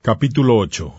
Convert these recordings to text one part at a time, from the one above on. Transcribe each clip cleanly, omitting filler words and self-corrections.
Capítulo 8.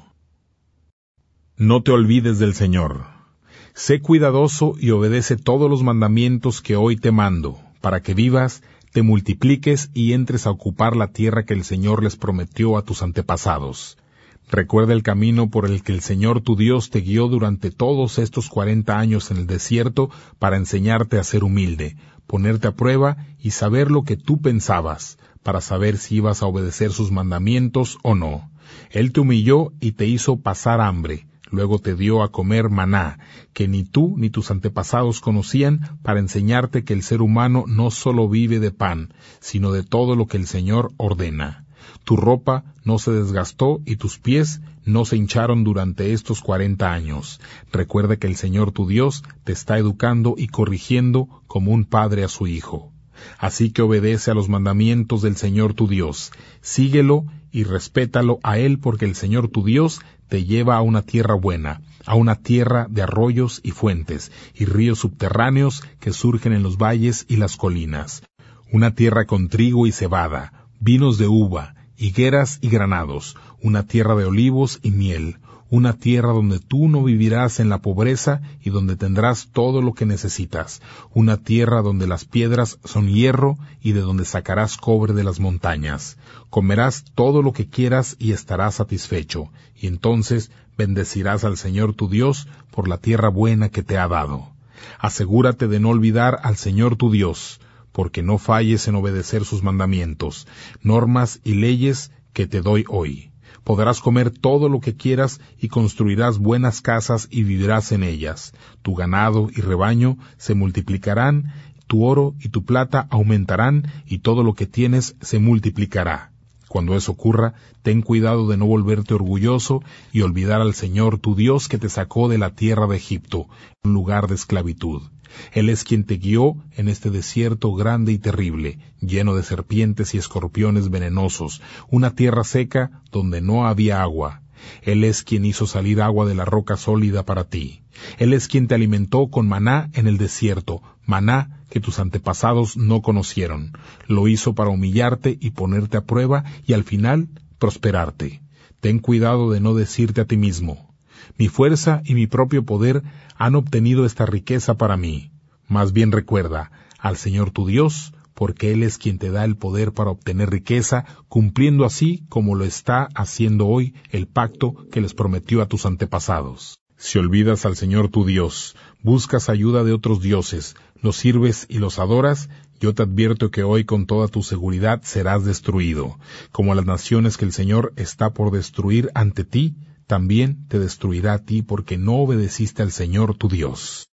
No te olvides del Señor. Sé cuidadoso y obedece todos los mandamientos que hoy te mando, para que vivas, te multipliques y entres a ocupar la tierra que el Señor les prometió a tus antepasados. Recuerda el camino por el que el Señor tu Dios te guió durante todos estos 40 años en el desierto para enseñarte a ser humilde, ponerte a prueba y saber lo que tú pensabas, para saber si ibas a obedecer sus mandamientos o no. Él te humilló y te hizo pasar hambre, luego te dio a comer maná, que ni tú ni tus antepasados conocían, para enseñarte que el ser humano no solo vive de pan, sino de todo lo que el Señor ordena. Tu ropa no se desgastó y tus pies no se hincharon durante estos 40 años. Recuerda que el Señor tu Dios te está educando y corrigiendo como un padre a su hijo. Así que obedece a los mandamientos del Señor tu Dios, síguelo y respétalo a Él, porque el Señor tu Dios te lleva a una tierra buena, a una tierra de arroyos y fuentes, y ríos subterráneos que surgen en los valles y las colinas, una tierra con trigo y cebada, vinos de uva, higueras y granados, una tierra de olivos y miel, una tierra donde tú no vivirás en la pobreza y donde tendrás todo lo que necesitas, una tierra donde las piedras son hierro y de donde sacarás cobre de las montañas. Comerás todo lo que quieras y estarás satisfecho, y entonces bendecirás al Señor tu Dios por la tierra buena que te ha dado. Asegúrate de no olvidar al Señor tu Dios, porque no falles en obedecer sus mandamientos, normas y leyes que te doy hoy. Podrás comer todo lo que quieras y construirás buenas casas y vivirás en ellas. Tu ganado y rebaño se multiplicarán, tu oro y tu plata aumentarán y todo lo que tienes se multiplicará. Cuando eso ocurra, ten cuidado de no volverte orgulloso y olvidar al Señor tu Dios que te sacó de la tierra de Egipto, un lugar de esclavitud. Él es quien te guió en este desierto grande y terrible, lleno de serpientes y escorpiones venenosos, una tierra seca donde no había agua. Él es quien hizo salir agua de la roca sólida para ti. Él es quien te alimentó con maná en el desierto, maná que tus antepasados no conocieron. Lo hizo para humillarte y ponerte a prueba y al final prosperarte. Ten cuidado de no decirte a ti mismo: mi fuerza y mi propio poder han obtenido esta riqueza para mí. Más bien recuerda al Señor tu Dios, porque Él es quien te da el poder para obtener riqueza, cumpliendo así como lo está haciendo hoy el pacto que les prometió a tus antepasados. Si olvidas al Señor tu Dios, buscas ayuda de otros dioses, los sirves y los adoras, yo te advierto que hoy con toda tu seguridad serás destruido. Como las naciones que el Señor está por destruir ante ti, también te destruirá a ti porque no obedeciste al Señor tu Dios.